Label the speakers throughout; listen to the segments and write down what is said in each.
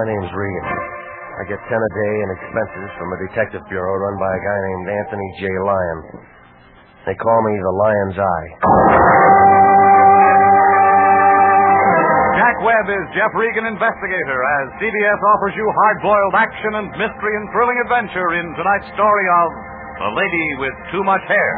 Speaker 1: name's Regan. I get 10 a day in expenses from a detective bureau run by a guy named Anthony J. Lyon. They call me the Lion's Eye.
Speaker 2: Jack Webb is Jeff Regan, investigator, as CBS offers you hard-boiled action and mystery and thrilling adventure in tonight's story of The Lady with Too Much Hair.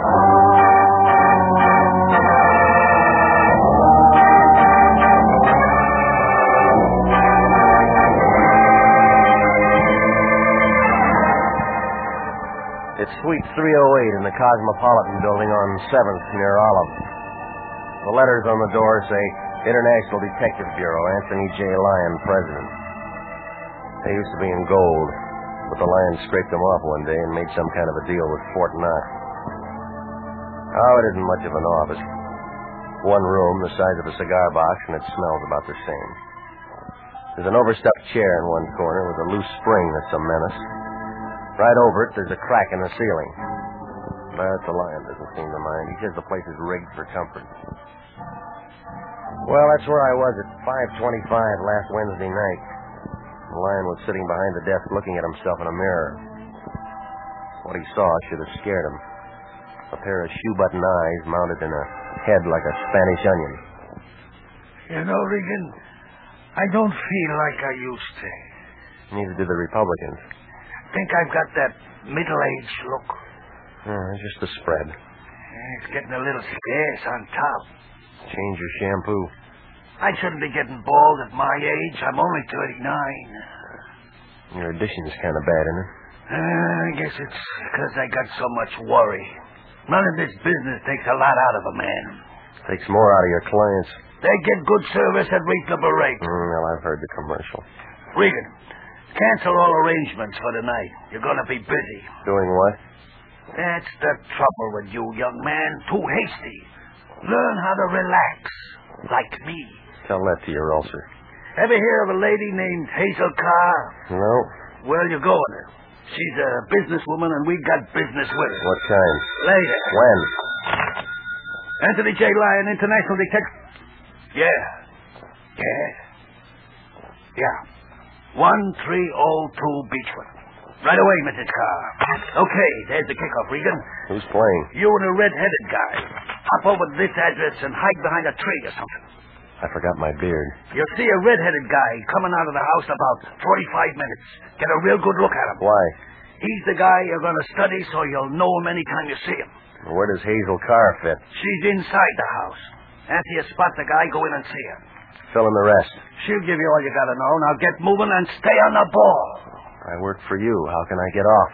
Speaker 1: It's Suite 308 in the Cosmopolitan Building on 7th near Olive. The letters on the door say International Detective Bureau, Anthony J. Lyon, President. They used to be in gold, but the Lions scraped them off one day and made some kind of a deal with Fort Knox. Oh, it isn't much of an office. One room the size of a cigar box, and it smells about the same. There's an overstuffed chair in one corner with a loose spring that's a menace. Right over it, there's a crack in the ceiling. But the Lion doesn't seem to mind. He says the place is rigged for comfort. Well, that's where I was at 5:25 last Wednesday night. The Lion was sitting behind the desk looking at himself in a mirror. What he saw should have scared him. A pair of shoe-button eyes mounted in a head like a Spanish onion.
Speaker 3: You know, Regan, I don't feel like I used to.
Speaker 1: Neither do the Republicans.
Speaker 3: Think I've got that middle-aged look.
Speaker 1: Just the spread.
Speaker 3: It's getting a little scarce on top.
Speaker 1: Change your shampoo.
Speaker 3: I shouldn't be getting bald at my age. I'm only 39.
Speaker 1: Your addition's kind of bad, isn't it?
Speaker 3: I guess it's because I got so much worry. Running this business takes a lot out of a man.
Speaker 1: Takes more out of your clients.
Speaker 3: They get good service at reasonable rate.
Speaker 1: Well, I've heard the commercial.
Speaker 3: Regan, cancel all arrangements for tonight. You're going to be busy.
Speaker 1: Doing what?
Speaker 3: That's the trouble with you, young man. Too hasty. Learn how to relax, like me.
Speaker 1: Tell that to your ulcer.
Speaker 3: Ever hear of a lady named Hazel Carr?
Speaker 1: No.
Speaker 3: Well, you're going to. She's a businesswoman, and we got business with her.
Speaker 1: What kind?
Speaker 3: Later.
Speaker 1: When?
Speaker 3: Anthony J. Lyon, International Detective. Yeah. 1302 Beechwood. Right away, Mrs. Carr. Okay, there's the kickoff, Regan.
Speaker 1: Who's playing?
Speaker 3: You and a red-headed guy. Hop over to this address and hide behind a tree or something.
Speaker 1: I forgot my beard.
Speaker 3: You'll see a red-headed guy coming out of the house in about 45 minutes. Get a real good look at him.
Speaker 1: Why?
Speaker 3: He's the guy you're going to study so you'll know him anytime you see him.
Speaker 1: Where does Hazel Carr fit?
Speaker 3: She's inside the house. After you spot the guy, go in and see her.
Speaker 1: Fill in the rest.
Speaker 3: She'll give you all you got to know. Now get moving and stay on the ball.
Speaker 1: I work for you. How can I get off?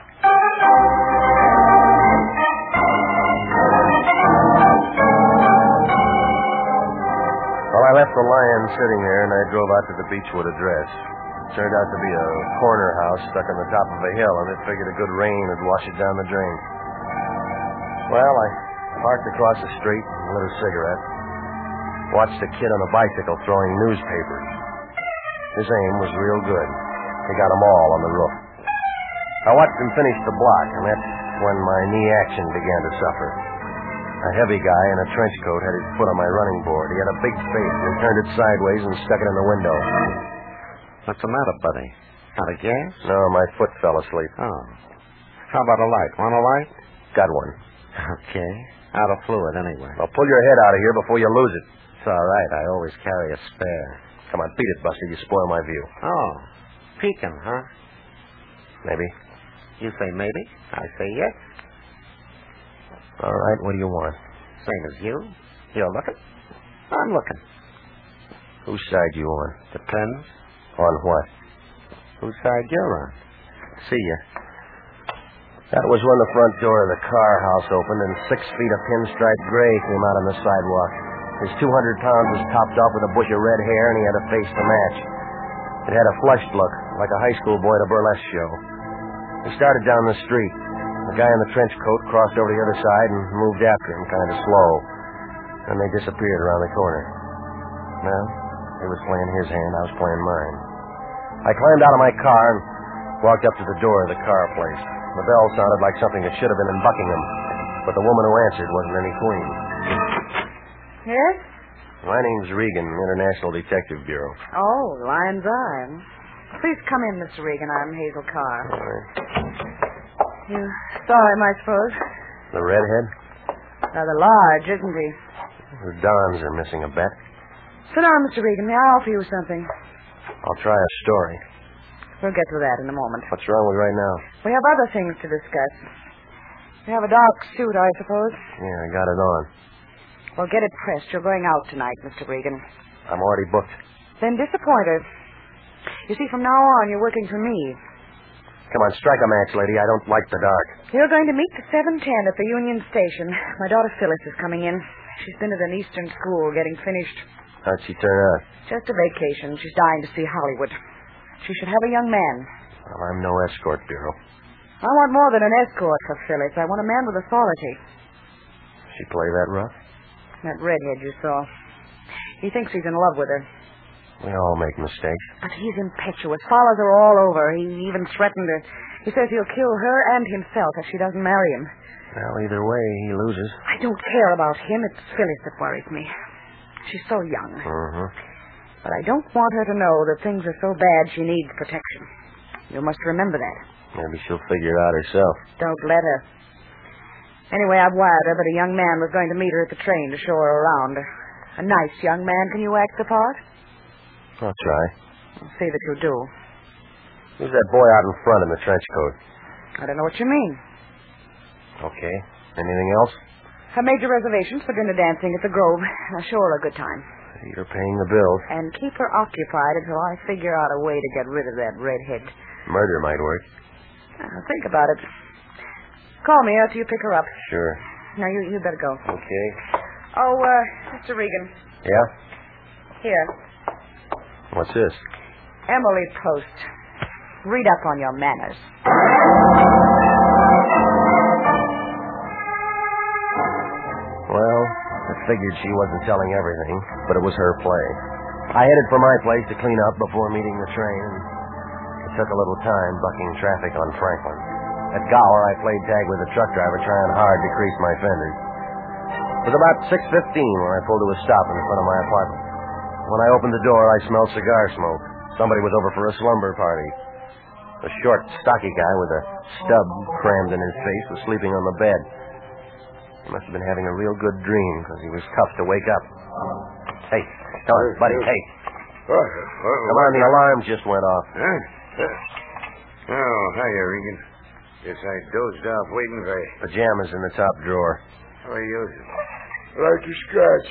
Speaker 1: Well, I left the Lion sitting there, and I drove out to the Beechwood address. It turned out to be a corner house stuck on the top of a hill, and it figured a good rain would wash it down the drain. Well, I parked across the street and lit a cigarette. Watched a kid on a bicycle throwing newspapers. His aim was real good. He got them all on the roof. I watched him finish the block, and that's when my knee action began to suffer. A heavy guy in a trench coat had his foot on my running board. He had a big face, and he turned it sideways and stuck it in the window.
Speaker 4: What's the matter, buddy? Out of gas?
Speaker 1: No, my foot fell asleep.
Speaker 4: Oh. How about a light? Want a light?
Speaker 1: Got one.
Speaker 4: Okay. Out of fluid, anyway.
Speaker 1: Well, pull your head out of here before you lose it.
Speaker 4: It's all right. I always carry a spare.
Speaker 1: Come on, beat it, Buster. You spoil my view.
Speaker 4: Oh. Peeking, huh?
Speaker 1: Maybe.
Speaker 4: You say maybe. I say yes.
Speaker 1: All right, what do you want?
Speaker 4: Same as you. You're looking. I'm looking.
Speaker 1: Whose side you on?
Speaker 4: Depends.
Speaker 1: On what?
Speaker 4: Whose side you're on.
Speaker 1: See ya. That was when the front door of the Carr house opened and 6 feet of pinstripe gray came out on the sidewalk. His 200 pounds was topped off with a bush of red hair, and he had a face to match. It had a flushed look, like a high school boy at a burlesque show. He started down the street. The guy in the trench coat crossed over to the other side and moved after him, kind of slow. Then they disappeared around the corner. Well, he was playing his hand, I was playing mine. I climbed out of my car and walked up to the door of the Carr place. The bell sounded like something that should have been in Buckingham, but the woman who answered wasn't any queen.
Speaker 5: Yes?
Speaker 1: My name's Regan, International Detective Bureau.
Speaker 5: Oh, Lion's Eye. Please come in, Mr. Regan. I'm Hazel Carr.
Speaker 1: All right.
Speaker 5: You saw him, I suppose.
Speaker 1: The redhead?
Speaker 5: Rather large, isn't he?
Speaker 1: The Dons are missing a bet.
Speaker 5: Sit down, Mr. Regan. May I offer you something?
Speaker 1: I'll try a story.
Speaker 5: We'll get to that in a moment.
Speaker 1: What's wrong with right now?
Speaker 5: We have other things to discuss. You have a dark suit, I suppose?
Speaker 1: Yeah, I got it on.
Speaker 5: Well, get it pressed. You're going out tonight, Mr. Regan.
Speaker 1: I'm already booked.
Speaker 5: Then disappointed. You see, from now on, you're working for me.
Speaker 1: Come on, strike a match, lady. I don't like the dark.
Speaker 5: You're going to meet the 7:10 at the Union Station. My daughter Phyllis is coming in. She's been at an Eastern school getting finished.
Speaker 1: How'd she turn out?
Speaker 5: Just a vacation. She's dying to see Hollywood. She should have a young man.
Speaker 1: Well, I'm no escort bureau.
Speaker 5: I want more than an escort for Phyllis. I want a man with authority.
Speaker 1: She play that rough?
Speaker 5: That redhead you saw. He thinks he's in love with her.
Speaker 1: We all make mistakes.
Speaker 5: But he's impetuous. Follows her all over. He even threatened her. He says he'll kill her and himself if she doesn't marry him.
Speaker 1: Well, either way, he loses.
Speaker 5: I don't care about him. It's Phyllis that worries me. She's so young.
Speaker 1: Mm-hmm.
Speaker 5: But I don't want her to know that things are so bad she needs protection. You must remember that.
Speaker 1: Maybe she'll figure it out herself.
Speaker 5: Don't let her. Anyway, I've wired her that a young man was going to meet her at the train to show her around. A nice young man. Can you act the part?
Speaker 1: I'll try.
Speaker 5: I'll see that you do.
Speaker 1: Who's that boy out in front in the trench coat?
Speaker 5: I don't know what you mean.
Speaker 1: Okay. Anything else?
Speaker 5: I made your reservations for dinner dancing at the Grove. I'll show her a good time.
Speaker 1: You're paying the bills.
Speaker 5: And keep her occupied until I figure out a way to get rid of that redhead.
Speaker 1: Murder might work.
Speaker 5: Think about it. Call me after you pick her up.
Speaker 1: Sure.
Speaker 5: Now, you better go.
Speaker 1: Okay.
Speaker 5: Oh, Mr. Regan.
Speaker 1: Yeah?
Speaker 5: Here.
Speaker 1: What's this?
Speaker 5: Emily Post. Read up on your manners.
Speaker 1: Well, I figured she wasn't telling everything, but it was her play. I headed for my place to clean up before meeting the train. It took a little time bucking traffic on Franklin. At Gower, I played tag with the truck driver, trying hard to crease my fenders. It was about 6:15 when I pulled to a stop in front of my apartment. When I opened the door, I smelled cigar smoke. Somebody was over for a slumber party. A short, stocky guy with a stub crammed in his face was sleeping on the bed. He must have been having a real good dream because he was tough to wake up. Hey, come on, buddy, hey. Come on, the alarm just went off.
Speaker 3: Huh? Oh, hiya, Regan. Guess I dozed off waiting for you.
Speaker 1: Pajamas in the top drawer.
Speaker 3: How are you? Like your scratch.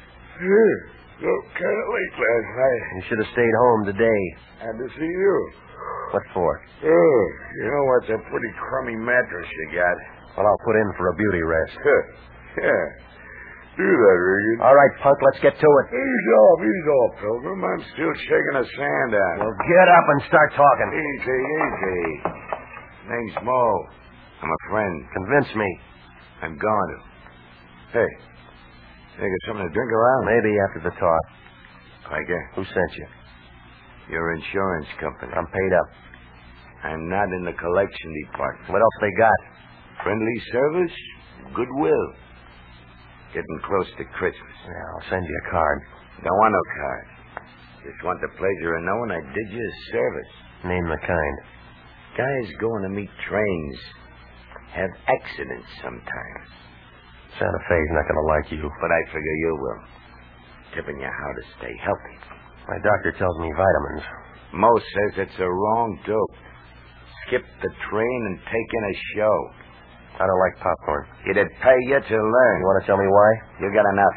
Speaker 3: Look, kind of late last night.
Speaker 1: You should have stayed home today.
Speaker 3: Had to see you.
Speaker 1: What for?
Speaker 3: Oh, you know what's a pretty crummy mattress you got?
Speaker 1: Well, I'll put in for a beauty rest.
Speaker 3: Yeah. Do that, Regan.
Speaker 1: All right, punk, let's get to it.
Speaker 3: Ease off, Pilgrim. I'm still shaking the sand out.
Speaker 1: Well, get up and start talking.
Speaker 3: Easy. Name's Mo. I'm a friend.
Speaker 1: Convince me.
Speaker 3: I'm going to. Hey, you got something to drink around?
Speaker 1: Maybe after the talk.
Speaker 3: Hiker.
Speaker 1: Who sent you?
Speaker 3: Your insurance company.
Speaker 1: I'm paid up.
Speaker 3: I'm not in the collection department.
Speaker 1: What else they got?
Speaker 3: Friendly service, goodwill. Getting close to Christmas.
Speaker 1: Yeah, I'll send you a card.
Speaker 3: Don't want no card. Just want the pleasure of knowing I did you a service.
Speaker 1: Name the kind.
Speaker 3: Guys going to meet trains have accidents sometimes.
Speaker 1: Santa Fe's not going to like you.
Speaker 3: But I figure you will. Tipping you how to stay healthy.
Speaker 1: My doctor tells me vitamins.
Speaker 3: Mo says it's a wrong dope. Skip the train and take in a show.
Speaker 1: I don't like popcorn.
Speaker 3: It'd pay you to learn.
Speaker 1: You want to tell me why?
Speaker 3: You got enough.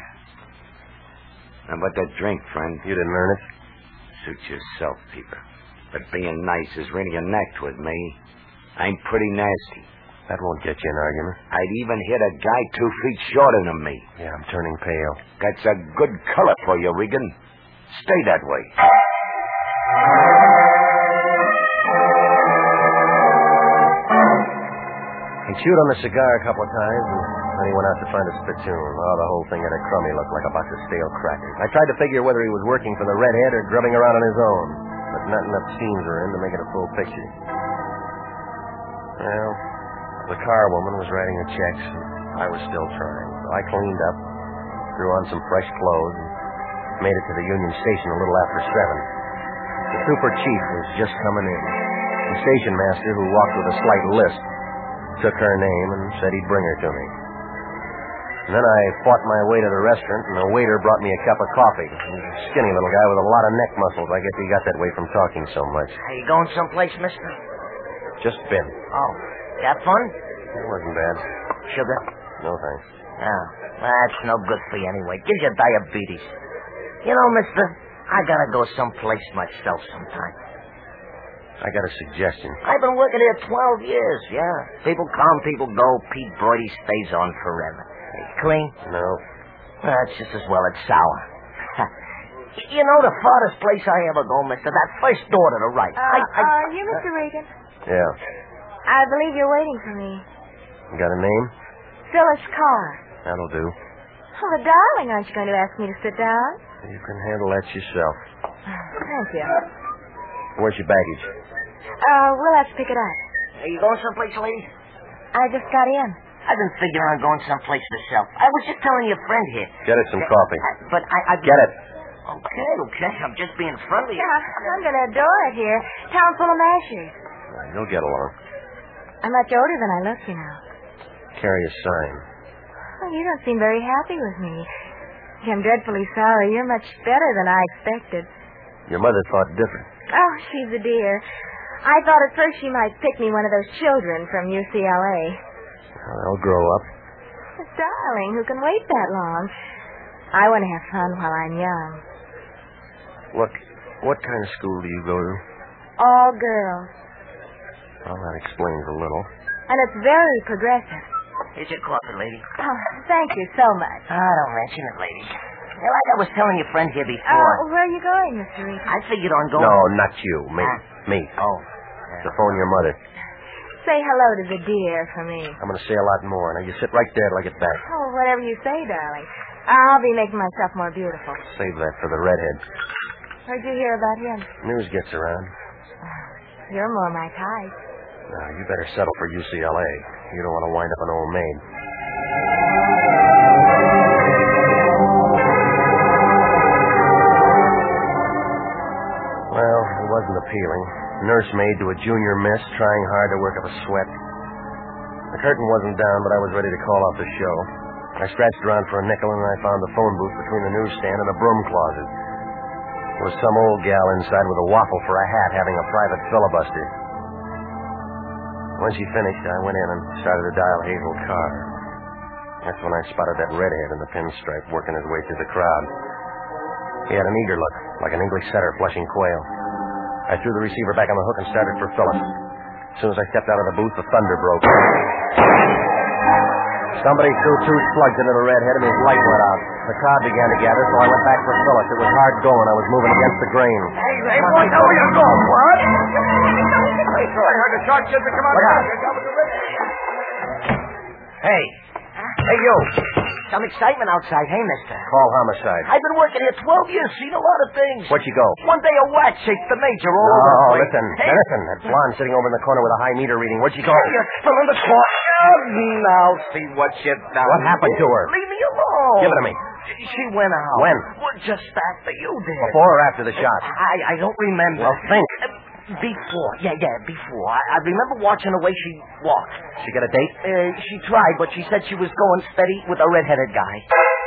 Speaker 3: How about that drink, friend?
Speaker 1: You didn't earn it.
Speaker 3: Suit yourself, Peter. But being nice is really an act with me. I'm pretty nasty.
Speaker 1: That won't get you an argument.
Speaker 3: I'd even hit a guy 2 feet shorter than me.
Speaker 1: Yeah, I'm turning pale.
Speaker 3: That's a good color for you, Regan. Stay that way.
Speaker 1: He chewed on the cigar a couple of times, and then he went out to find a spittoon. Oh, the whole thing had a crummy look like a box of stale crackers. I tried to figure whether he was working for the redhead or grubbing around on his own, but not enough scenes were in to make it a full picture. Well, the car woman was writing the checks, and I was still trying. So I cleaned up, threw on some fresh clothes, and made it to the Union Station a little after 7. The super chief was just coming in. The station master, who walked with a slight lisp, took her name and said he'd bring her to me. And then I fought my way to the restaurant, and the waiter brought me a cup of coffee. He was a skinny little guy with a lot of neck muscles. I guess he got that way from talking so much.
Speaker 6: Are you going someplace, mister?
Speaker 1: Just been.
Speaker 6: Oh, that fun?
Speaker 1: It wasn't bad.
Speaker 6: Sugar?
Speaker 1: No, thanks.
Speaker 6: Oh, that's no good for you anyway. Gives you diabetes. You know, mister, I gotta go someplace myself sometime.
Speaker 1: I got a suggestion.
Speaker 6: I've been working here 12 years, yeah. People come, people go. Pete Brody stays on forever. Clean?
Speaker 1: No.
Speaker 6: That's just as well it's sour. You know the farthest place I ever go, mister? That first door to the right.
Speaker 7: Are you Mr. Reagan?
Speaker 1: Yeah.
Speaker 7: I believe you're waiting for me.
Speaker 1: You got a name?
Speaker 7: Phyllis Carr.
Speaker 1: That'll do.
Speaker 7: Oh, but darling, aren't you going to ask me to sit down?
Speaker 1: You can handle that yourself.
Speaker 7: Thank you.
Speaker 1: Where's your baggage?
Speaker 7: We'll have to pick it up.
Speaker 6: Are you going someplace, lady?
Speaker 7: I just got in.
Speaker 6: I've been figuring on going someplace myself. I was just telling your friend here.
Speaker 1: Get us some coffee.
Speaker 6: But I...
Speaker 1: Get it.
Speaker 6: Okay. I'm just being friendly.
Speaker 7: Yeah, I'm going to adore it here. Town full of mashers.
Speaker 1: You'll get along.
Speaker 7: I'm much older than I look, you know.
Speaker 1: Carry a sign.
Speaker 7: Oh, you don't seem very happy with me. I'm dreadfully sorry. You're much better than I expected.
Speaker 1: Your mother thought different.
Speaker 7: Oh, she's a dear. I thought at first she might pick me one of those children from UCLA.
Speaker 1: I'll grow up.
Speaker 7: But darling, who can wait that long? I want to have fun while I'm young.
Speaker 1: Look, what kind of school do you go to?
Speaker 7: All girls.
Speaker 1: Well, that explains a little.
Speaker 7: And it's very progressive.
Speaker 6: Here's your coffee, lady.
Speaker 7: Oh, thank you so much.
Speaker 6: Don't mention it, lady. Like I was telling your friend here before.
Speaker 7: Where are you going, Mr. Reagan?
Speaker 6: I figured on going...
Speaker 1: No, not you. Me. Me.
Speaker 6: Oh.
Speaker 1: To phone your mother.
Speaker 7: Say hello to the dear for me.
Speaker 1: I'm going to say a lot more. Now, you sit right there till I get back.
Speaker 7: Oh, whatever you say, darling. I'll be making myself more beautiful.
Speaker 1: Save that for the redhead.
Speaker 7: Where'd you hear about him?
Speaker 1: News gets around.
Speaker 7: You're more my type.
Speaker 1: Now, you better settle for UCLA. You don't want to wind up an old maid. Well, it wasn't appealing. Nursemaid to a junior miss, trying hard to work up a sweat. The curtain wasn't down, but I was ready to call off the show. I scratched around for a nickel, and I found the phone booth between the newsstand and a broom closet. There was some old gal inside with a waffle for a hat having a private filibuster. When she finished, I went in and started to dial Hazel Carr. That's when I spotted that redhead in the pinstripe working his way through the crowd. He had an eager look, like an English setter flushing quail. I threw the receiver back on the hook and started for Phyllis. As soon as I stepped out of the booth, the thunder broke. Somebody threw two slugs into the redhead and his light went out. The crowd began to gather, so I went back for Phyllis. It was hard going. I was moving against the grain.
Speaker 3: Hey, boy, now where you going, Bud? I heard a shot just come out.
Speaker 6: Hey. Hey, you. Some excitement outside, hey, mister?
Speaker 1: Call homicide.
Speaker 6: I've been working here 12 years, seen a lot of things.
Speaker 1: Where'd you go?
Speaker 6: One day a whack shakes the major all over the place.
Speaker 1: Listen.
Speaker 6: Hey.
Speaker 1: Listen. That blonde sitting over in the corner with a high meter reading. Where'd she go?
Speaker 6: From in the corner. Now see what you've done.
Speaker 1: What happened to her?
Speaker 6: Leave me alone.
Speaker 1: Give it to me.
Speaker 6: She went out.
Speaker 1: When?
Speaker 6: Well, just after you did.
Speaker 1: Before or after the shot?
Speaker 6: I don't remember.
Speaker 1: Well, think.
Speaker 6: Before. Yeah, before. I remember watching the way she walked.
Speaker 1: She got a date?
Speaker 6: She tried, but she said she was going steady with a red-headed guy.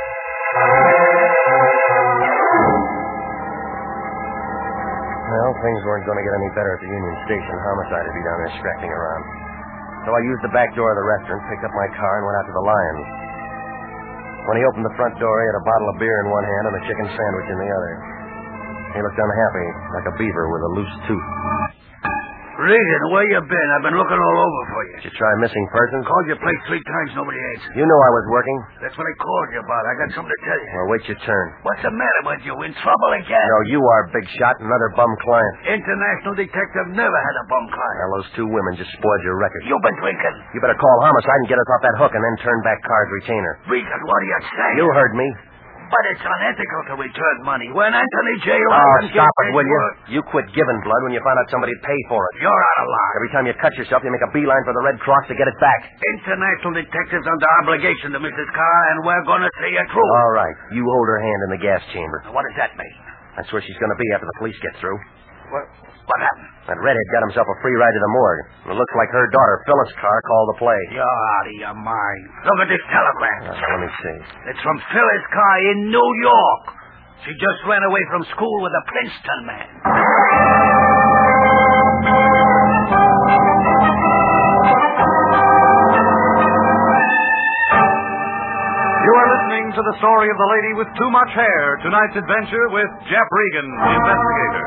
Speaker 1: Well, things weren't going to get any better at the Union Station. Homicide would be down there scratching around. So I used the back door of the restaurant, picked up my car, and went out to the Lions. When he opened the front door, he had a bottle of beer in one hand and a chicken sandwich in the other. He looked unhappy, like a beaver with a loose tooth.
Speaker 3: Regan, where you been? I've been looking all over for you.
Speaker 1: Did you try missing persons?
Speaker 3: Called your place 3 times, nobody answered.
Speaker 1: You knew I was working.
Speaker 3: That's what I called you about. I got something to tell you.
Speaker 1: Well, wait your turn.
Speaker 3: What's the matter with you? In trouble again?
Speaker 1: No, you are, big shot. Another bum client.
Speaker 3: International detective never had a bum client.
Speaker 1: Well, those 2 women just spoiled your record.
Speaker 3: You've been drinking.
Speaker 1: You better call homicide and get us off that hook and then turn back Carr's retainer.
Speaker 3: Regan, what are you saying?
Speaker 1: You heard me.
Speaker 3: But it's unethical to return money. When Anthony J.
Speaker 1: Oh,
Speaker 3: Lyman
Speaker 1: stop
Speaker 3: gets
Speaker 1: it, will you?
Speaker 3: paid
Speaker 1: You quit giving blood when you find out somebody'd pay for it.
Speaker 3: You're out of line.
Speaker 1: Every time you cut yourself, you make a beeline for the Red Cross to get it back.
Speaker 3: International detectives under obligation to Mrs. Carr, and we're going to see it through.
Speaker 1: All right. You hold her hand in the gas chamber.
Speaker 3: What does that mean?
Speaker 1: That's where she's going to be after the police get through.
Speaker 3: What happened?
Speaker 1: That redhead got himself a free ride to the morgue. It looks like her daughter, Phyllis Carr, called the play.
Speaker 3: You're out of your mind. Look at this telegram.
Speaker 1: Let me see.
Speaker 3: It's from Phyllis Carr in New York. She just ran away from school with a Princeton man.
Speaker 2: You are listening to the story of the lady with too much hair. Tonight's adventure with Jeff Regan, investigator.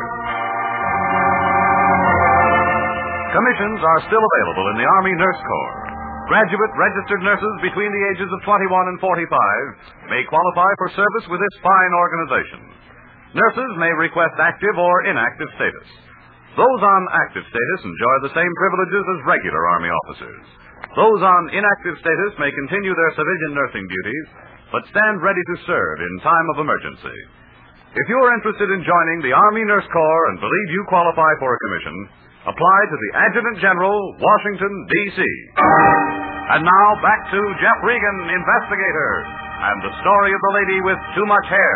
Speaker 2: Commissions are still available in the Army Nurse Corps. Graduate registered nurses between the ages of 21 and 45 may qualify for service with this fine organization. Nurses may request active or inactive status. Those on active status enjoy the same privileges as regular Army officers. Those on inactive status may continue their civilian nursing duties, but stand ready to serve in time of emergency. If you are interested in joining the Army Nurse Corps and believe you qualify for a commission, apply to the Adjutant General, Washington, D.C. And now, back to Jeff Regan, investigator, and the story of the lady with too much hair.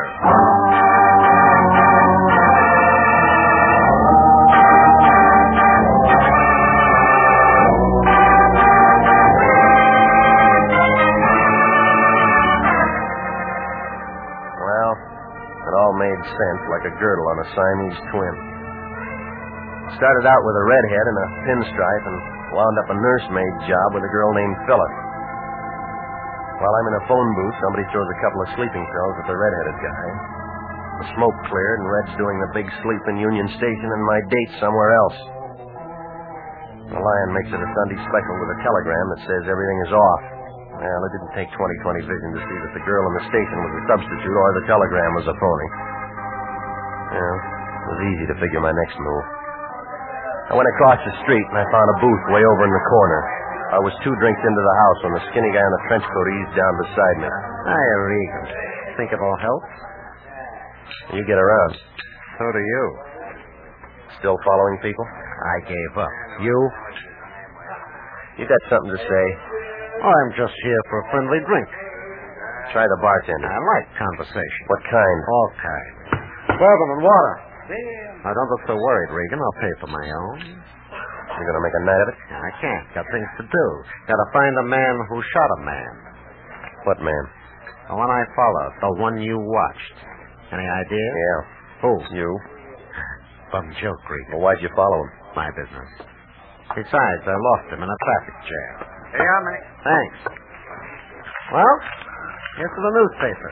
Speaker 1: Well, it all made sense, like a girdle on a Siamese twin. Started out with a redhead and a pinstripe and wound up a nursemaid job with a girl named Phyllis. While I'm in a phone booth, somebody throws a couple of sleeping pills at the redheaded guy. The smoke cleared and Red's doing the big sleep in Union Station and my date somewhere else. The Lion makes it a Sunday special with a telegram that says everything is off. Well, it didn't take 20/20 vision to see that the girl in the station was a substitute or the telegram was a phony. Well, it was easy to figure my next move. I went across the street and I found a booth way over in the corner. I was 2 drinks into the house when the skinny guy in the trench coat eased down beside me.
Speaker 4: Hiya, Regan. Think it'll help?
Speaker 1: You get around.
Speaker 4: So do you.
Speaker 1: Still following people?
Speaker 4: I gave up. You?
Speaker 1: You got something to say?
Speaker 4: Oh, I'm just here for a friendly drink.
Speaker 1: Try the bartender.
Speaker 4: I like conversation.
Speaker 1: What kind?
Speaker 4: All kinds. Bourbon and water. Now, don't look so worried, Regan. I'll pay for my own.
Speaker 1: You gonna make a night of it?
Speaker 4: I can't. Got things to do. Gotta find a man who shot a man.
Speaker 1: What man?
Speaker 4: The one I followed. The one you watched. Any idea?
Speaker 1: Yeah.
Speaker 4: Who?
Speaker 1: You.
Speaker 4: Bum joke, Regan.
Speaker 1: Well, why'd you follow him?
Speaker 4: My business. Besides, I lost him in a traffic jam.
Speaker 3: Here you are, mate.
Speaker 4: Thanks. Well, here's to the newspaper.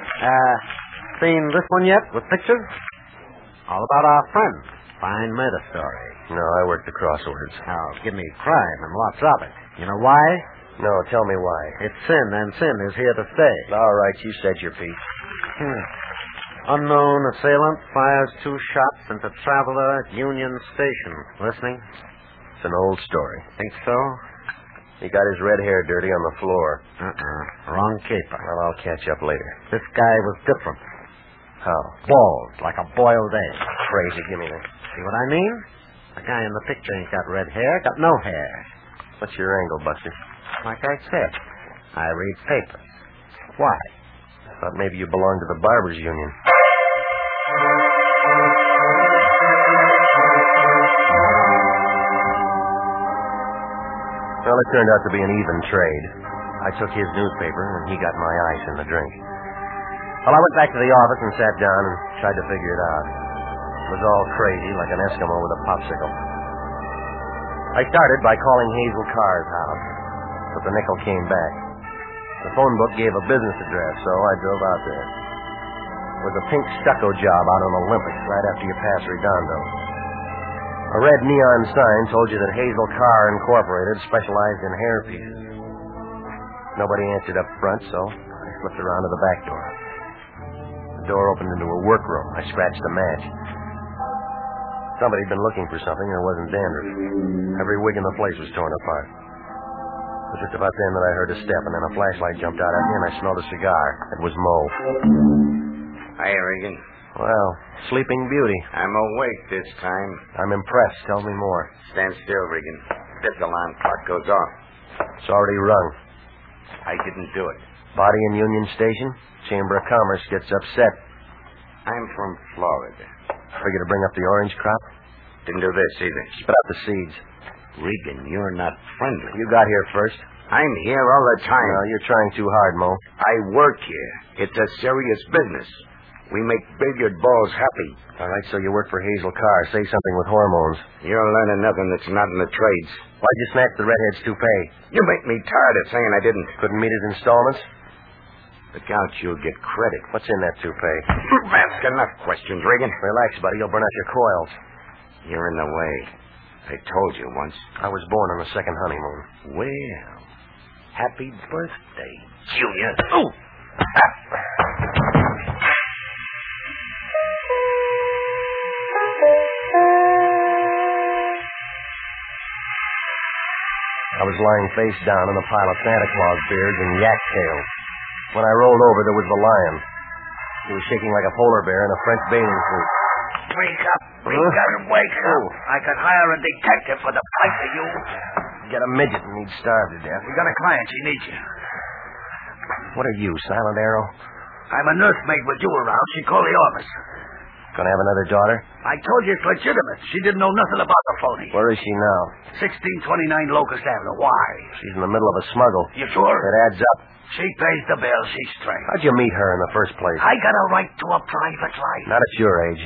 Speaker 4: Seen this one yet with pictures? All about our friends. Fine murder story.
Speaker 1: No, I work the crosswords.
Speaker 4: Oh, give me crime and lots of it. You know why?
Speaker 1: No, tell me why.
Speaker 4: It's sin, and sin is here to stay.
Speaker 1: All right, you said your piece.
Speaker 4: Unknown assailant fires 2 shots into traveler at Union Station. Listening?
Speaker 1: It's an old story.
Speaker 4: Think so?
Speaker 1: He got his red hair dirty on the floor.
Speaker 4: Wrong caper.
Speaker 1: Well, I'll catch up later.
Speaker 4: This guy was different.
Speaker 1: How?
Speaker 4: Bald, like a boiled egg.
Speaker 1: Crazy, give me that.
Speaker 4: See what I mean? The guy in the picture ain't got red hair, got no hair.
Speaker 1: What's your angle, Buster?
Speaker 4: Like I said, I read papers. Why?
Speaker 1: I thought maybe you belonged to the Barbers Union. Well, it turned out to be an even trade. I took his newspaper, and he got my ice and the drink. Well, I went back to the office and sat down and tried to figure it out. It was all crazy, like an Eskimo with a popsicle. I started by calling Hazel Carr's house, but the nickel came back. The phone book gave a business address, so I drove out there. It was a pink stucco job out on Olympic, right after you pass Redondo. A red neon sign told you that Hazel Carr Incorporated specialized in hairpieces. Nobody answered up front, so I slipped around to the back door. The door opened into a workroom. I scratched a match. Somebody had been looking for something, and it wasn't dandruff. Every wig in the place was torn apart. It was just about then that I heard a step, and then a flashlight jumped out at me, and I smelled a cigar. It was Mo.
Speaker 8: Hi, Regan.
Speaker 1: Well, sleeping beauty.
Speaker 8: I'm awake this time.
Speaker 1: I'm impressed. Tell me more.
Speaker 8: Stand still, Regan. This alarm clock goes off.
Speaker 1: It's already rung.
Speaker 8: I didn't do it.
Speaker 1: Body in Union Station? Chamber of Commerce gets upset.
Speaker 8: I'm from Florida.
Speaker 1: Figure to bring up the orange crop?
Speaker 8: Didn't do this either.
Speaker 1: Spit out the seeds.
Speaker 8: Regan, you're not friendly.
Speaker 1: You got here first.
Speaker 8: I'm here all the time.
Speaker 1: No, you're trying too hard, Mo.
Speaker 8: I work here. It's a serious business. We make billiard balls happy.
Speaker 1: All right, so you work for Hazel Carr. Say something with hormones.
Speaker 8: You're learning nothing that's not in the trades.
Speaker 1: Why'd you snatch the redhead's toupee?
Speaker 8: You make me tired of saying I didn't.
Speaker 1: Couldn't meet his installments?
Speaker 8: Look out, you'll get credit.
Speaker 1: What's in that toupee?
Speaker 8: Ask enough questions, Regan.
Speaker 1: Relax, buddy. You'll burn out your coils.
Speaker 8: You're in the way. I told you once.
Speaker 1: I was born on the second honeymoon.
Speaker 8: Well, happy birthday, Junior.
Speaker 1: Oh! I was lying face down in a pile of Santa Claus beards and yak tails. When I rolled over, there was the lion. He was shaking like a polar bear in a French bathing suit.
Speaker 3: Wake up, Regan, wake up. I could hire a detective for the price of you.
Speaker 1: Get a midget and he'd starve to death.
Speaker 3: We got a client. She needs you.
Speaker 1: What are you, Silent Arrow?
Speaker 3: I'm a nursemaid with you around. She called the office.
Speaker 1: Gonna have another daughter?
Speaker 3: I told you it's legitimate. She didn't know nothing about the phony.
Speaker 1: Where is she now?
Speaker 3: 1629 Locust Avenue. Why?
Speaker 1: She's in the middle of a smuggle.
Speaker 3: You sure?
Speaker 1: It adds up.
Speaker 3: She pays the bill. She's straight.
Speaker 1: How'd you meet her in the first place?
Speaker 3: I got a right to a private life.
Speaker 1: Not at your age.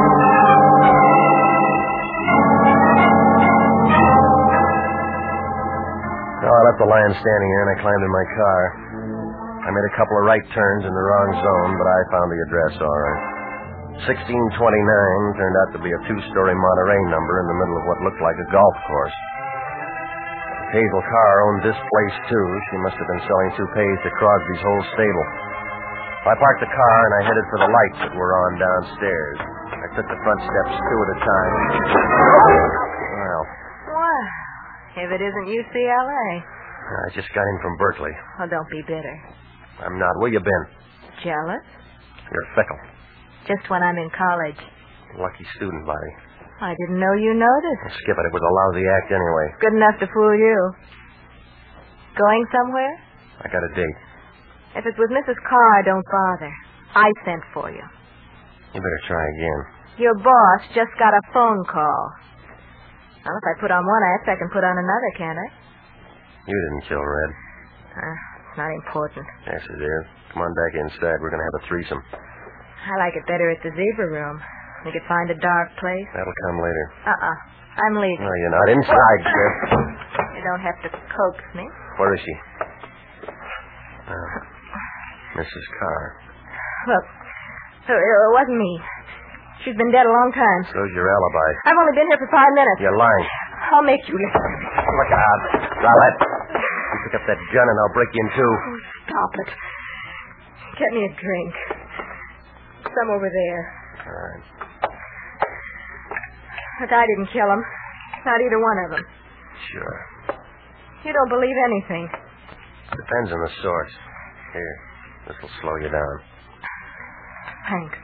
Speaker 1: Oh, I left the lion standing there, and I climbed in my car. I made a couple of right turns in the wrong zone, but I found the address all right. 1629 turned out to be a two-story Monterey number in the middle of what looked like a golf course. Hazel Carr owned this place, too. She must have been selling toupees to Crosby's whole stable. I parked the car, and I headed for the lights that were on downstairs. I took the front steps two at a time. Well,
Speaker 7: If it isn't UCLA.
Speaker 1: I just got in from Berkeley.
Speaker 7: Oh, don't be bitter.
Speaker 1: I'm not. Where you been?
Speaker 7: Jealous?
Speaker 1: You're fickle.
Speaker 7: Just when I'm in college.
Speaker 1: Lucky student, buddy.
Speaker 7: I didn't know you noticed.
Speaker 1: Skip it. It was a lousy act anyway.
Speaker 7: Good enough to fool you. Going somewhere?
Speaker 1: I got a date.
Speaker 7: If it's with Mrs. Carr, don't bother. I sent for you.
Speaker 1: You better try again.
Speaker 7: Your boss just got a phone call. Well, if I put on one act, I can put on another, can't I?
Speaker 1: You didn't kill Red.
Speaker 7: It's not important.
Speaker 1: Yes, it is. Come on back inside. We're going to have a threesome.
Speaker 7: I like it better at the Zebra Room. We could find a dark place.
Speaker 1: That'll come later.
Speaker 7: I'm leaving.
Speaker 1: No, you're not. Inside, Chris.
Speaker 7: You don't have to coax me.
Speaker 1: Where is she? Mrs. Carr.
Speaker 7: Look, it wasn't me. She's been dead a long time.
Speaker 1: So's your alibi.
Speaker 7: I've only been here for 5 minutes.
Speaker 1: You're lying.
Speaker 7: I'll make you listen.
Speaker 1: Look out. Drop it. You pick up that gun and I'll break you in two.
Speaker 7: Oh, stop it. Get me a drink. Some over there.
Speaker 1: All right.
Speaker 7: Look, I didn't kill him. Not either one of them.
Speaker 1: Sure.
Speaker 7: You don't believe anything.
Speaker 1: Depends on the source. Here, this'll slow you down.
Speaker 7: Thanks.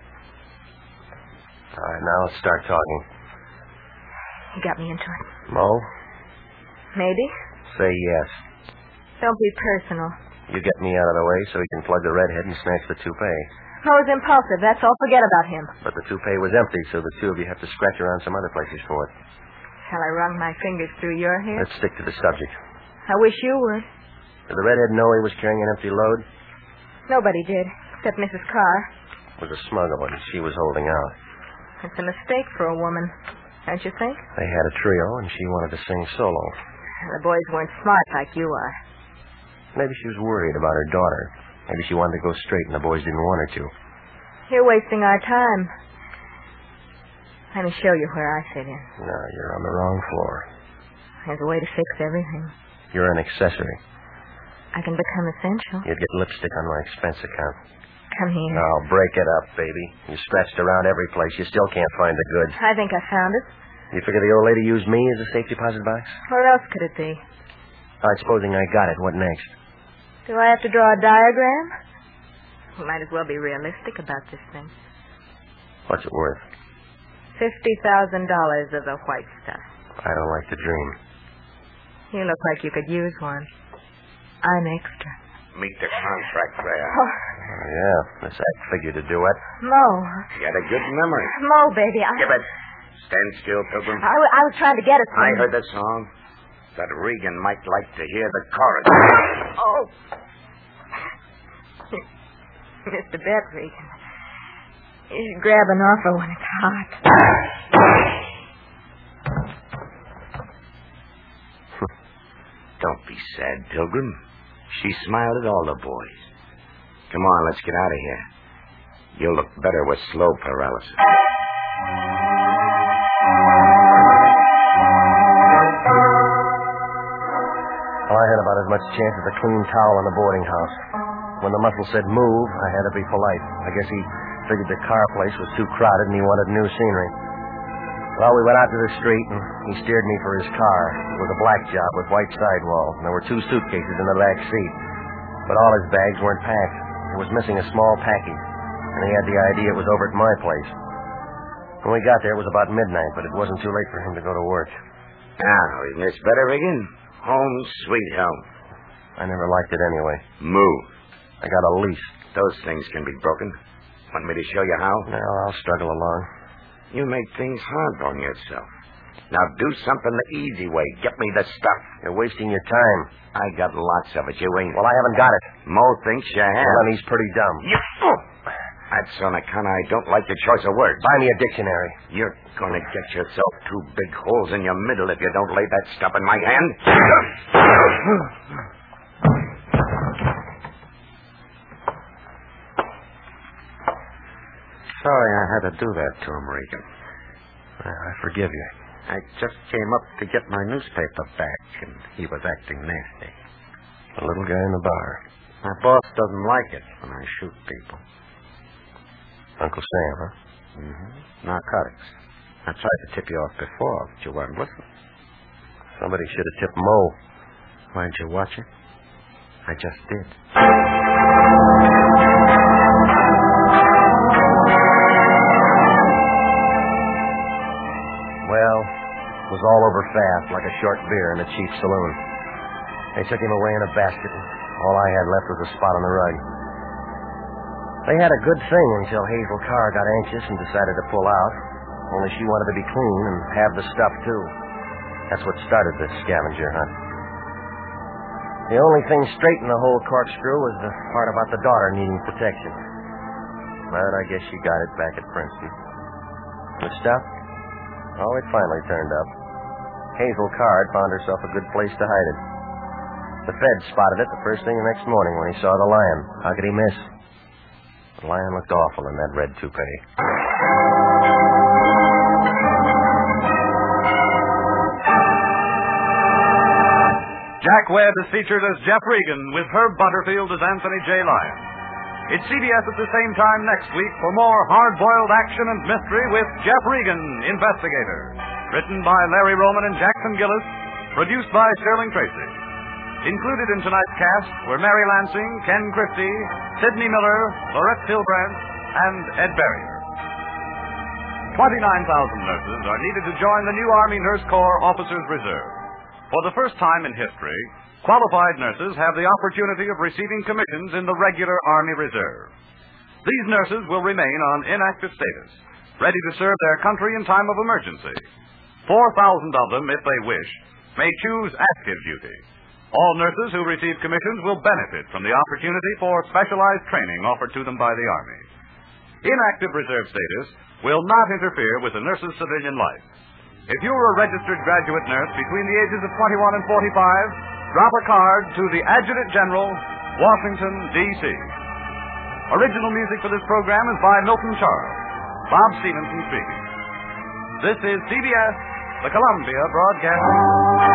Speaker 1: All right, now let's start talking.
Speaker 7: You got me into it.
Speaker 1: Mo?
Speaker 7: Maybe.
Speaker 1: Say yes.
Speaker 7: Don't be personal.
Speaker 1: You get me out of the way so he can plug the redhead and snatch the toupee.
Speaker 7: Mo's impulsive. That's all. Forget about him.
Speaker 1: But the toupee was empty, so the two of you have to scratch around some other places for it.
Speaker 7: Shall I run my fingers through your hair?
Speaker 1: Let's stick to the subject.
Speaker 7: I wish you would.
Speaker 1: Did the redhead know he was carrying an empty load?
Speaker 7: Nobody did, except Mrs. Carr.
Speaker 1: It was a smuggle one she was holding out.
Speaker 7: It's a mistake for a woman, don't you think?
Speaker 1: They had a trio, and she wanted to sing solo.
Speaker 7: The boys weren't smart like you are.
Speaker 1: Maybe she was worried about her daughter. Maybe she wanted to go straight, and the boys didn't want her to.
Speaker 7: You're wasting our time. Let me show you where I fit in.
Speaker 1: No, you're on the wrong floor.
Speaker 7: There's a way to fix everything.
Speaker 1: You're an accessory.
Speaker 7: I can become essential.
Speaker 1: You'd get lipstick on my expense account.
Speaker 7: Come here.
Speaker 1: Now, break it up, baby. You scratched around every place. You still can't find the goods.
Speaker 7: I think I found it.
Speaker 1: You figure the old lady used me as a safe deposit box?
Speaker 7: Where else could it be?
Speaker 1: All right, supposing I got it. What next?
Speaker 7: Do I have to draw a diagram? We might as well be realistic about this thing.
Speaker 1: What's it worth?
Speaker 7: $50,000 of the white stuff.
Speaker 1: I don't like to dream.
Speaker 7: You look like you could use one. I'm extra.
Speaker 8: Meet the contract there.
Speaker 1: Oh, yeah, this act figured to do it.
Speaker 7: Mo.
Speaker 8: You got a good memory.
Speaker 7: Mo, baby.
Speaker 8: Give it. Stand still, Pilgrim.
Speaker 7: I was trying to get us some...
Speaker 8: I heard the song. But Regan might like to hear the chorus.
Speaker 7: Oh. Mr. Bet, Regan. You should grab an offer when it's hot.
Speaker 8: Don't be sad, Pilgrim. She smiled at all the boys. Come on, let's get out of here. You'll look better with slow paralysis.
Speaker 1: Well, I had about as much chance as a clean towel in the boarding house. When the muscle said move, I had to be polite. I guess he figured the car place was too crowded and he wanted new scenery. Well, we went out to the street, and he steered me for his car. It was a black job with white sidewalls, and there were 2 suitcases in the back seat. But all his bags weren't packed. He was missing a small package, and he had the idea it was over at my place. When we got there, it was about midnight, but it wasn't too late for him to go to work.
Speaker 8: Now, isn't this better, Regan? Home sweet home.
Speaker 1: I never liked it anyway.
Speaker 8: Move.
Speaker 1: I got a lease.
Speaker 8: Those things can be broken. Want me to show you how?
Speaker 1: No, I'll struggle along.
Speaker 8: You make things hard on yourself. Now do something the easy way. Get me the stuff.
Speaker 1: You're wasting your time.
Speaker 8: I got lots of it. You ain't.
Speaker 1: Well, I haven't got it.
Speaker 8: Mo thinks you have.
Speaker 1: Well, then he's pretty dumb.
Speaker 8: That's on account I don't like your choice of words.
Speaker 1: Buy me a dictionary.
Speaker 8: You're going to get yourself 2 big holes in your middle if you don't lay that stuff in my hand.
Speaker 4: Sorry I had to do that to him, Regan.
Speaker 1: I forgive you.
Speaker 4: I just came up to get my newspaper back, and he was acting nasty.
Speaker 1: The little guy in the bar.
Speaker 4: My boss doesn't like it when I shoot people.
Speaker 1: Uncle Sam, huh?
Speaker 4: Mm-hmm. Narcotics. I tried to tip you off before, but you weren't listening.
Speaker 1: Somebody should have tipped Mo.
Speaker 4: Weren't you watching? I just did.
Speaker 1: Well, it was all over fast, like a short beer in a cheap saloon. They took him away in a basket, and all I had left was a spot on the rug. They had a good thing until Hazel Carr got anxious and decided to pull out. Only she wanted to be clean and have the stuff, too. That's what started this scavenger hunt. The only thing straight in the whole corkscrew was the part about the daughter needing protection. But I guess she got it back at Princeton. The stuff? Oh, it finally turned up. Hazel Carr had found herself a good place to hide it. The feds spotted it the first thing the next morning when he saw the lion. How could he miss? The lion looked awful in that red toupee.
Speaker 2: Jack Webb is featured as Jeff Regan with Herb Butterfield as Anthony J. Lyon. It's CBS at the same time next week for more hard-boiled action and mystery with Jeff Regan, Investigator. Written by Larry Roman and Jackson Gillis. Produced by Sterling Tracy. Included in tonight's cast were Mary Lansing, Ken Christie, Sidney Miller, Laurette Silbrand, and Ed Berrier. 29,000 nurses are needed to join the new Army Nurse Corps Officers Reserve. For the first time in history, qualified nurses have the opportunity of receiving commissions in the regular Army Reserve. These nurses will remain on inactive status, ready to serve their country in time of emergency. 4,000 of them, if they wish, may choose active duty. All nurses who receive commissions will benefit from the opportunity for specialized training offered to them by the Army. Inactive reserve status will not interfere with the nurse's civilian life. If you're a registered graduate nurse between the ages of 21 and 45, drop a card to the Adjutant General, Washington, D.C. Original music for this program is by Milton Charles. Bob Stevenson speaking. This is CBS, the Columbia Broadcasting.